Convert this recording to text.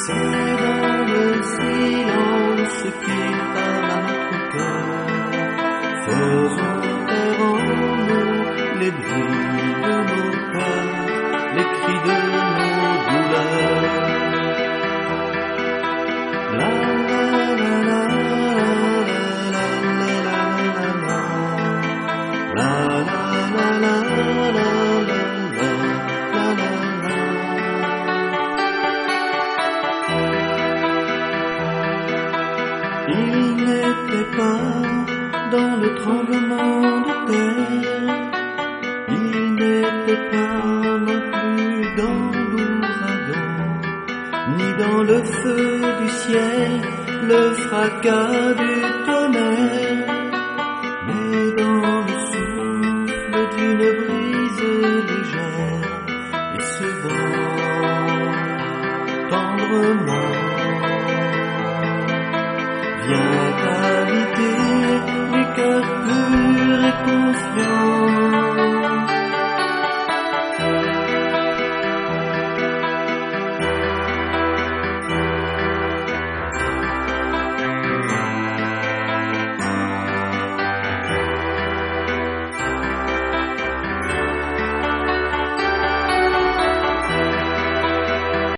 C'est dans le silence qu'il parle à notre cœur. Faisons taire en nous les bruits de nos peurs, les cris de nos douleurs. La la la la la la la la la la. Il n'était pas dans le tremblement de terre, il n'était pas non plus dans l'ouragan, ni dans le feu du ciel, le fracas du tonnerre.